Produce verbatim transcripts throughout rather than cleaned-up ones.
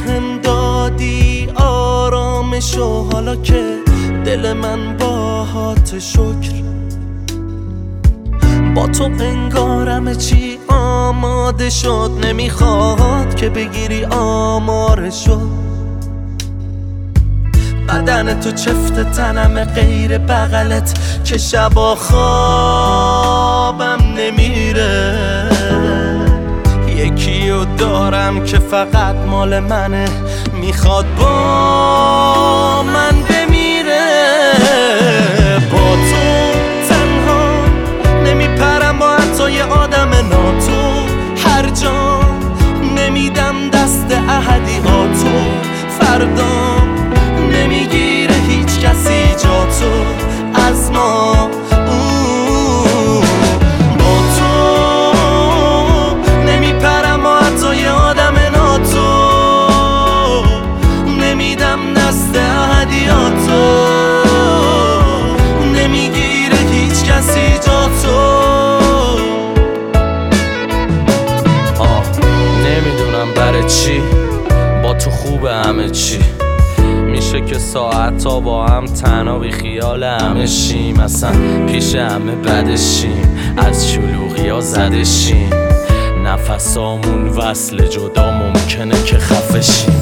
بهم دادی آرامشو، حالا که دل من باهات شکر. با تو انگارم چی آماده شد، نمیخواد که بگیری آمارشو. بدن تو چفت تنم غیر بغلت که شبا خوابم نمیره. یکیو دارم که فقط مال منه، میخواد با من بمیره. با تو تنها نمیپرم با حتی یه آدم ناتو، هر جا نمیدم دست احدیاتو. فردا نمیگیره هیچ کسی جا تو از ما. با تو نمیپرم با حتی یه آدم ناتو، نمیدم دست احدیاتو. نمیگیره هیچ کسی جا تو. آه نمیدونم برای چی با تو خوبه همه چی. میشه که ساعت تا با هم تنها بی خیال همه شیم، اصلا پیش همه بدشیم، از شلوغی ها زدشیم. نفسامون وصل جدا ممکنه که خفه شیم.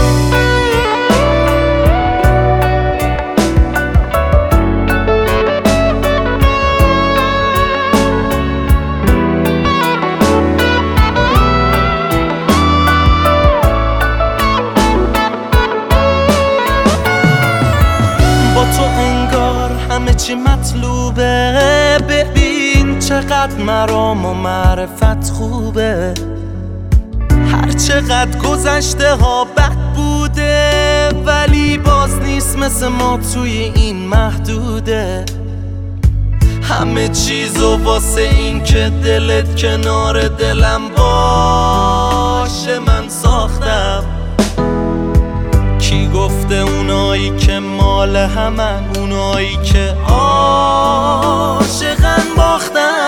تو انگار همه چی مطلوبه، ببین چقدر مرام و معرفت خوبه. هر چقدر گذشته ها بد بوده، ولی باز نیست مثل ما توی این محدوده. همه چیزو واسه این که دلت کنار دلم باشه من ساختم. کی گفته اونایی که مال همن، اونایی که عاشقن باختن.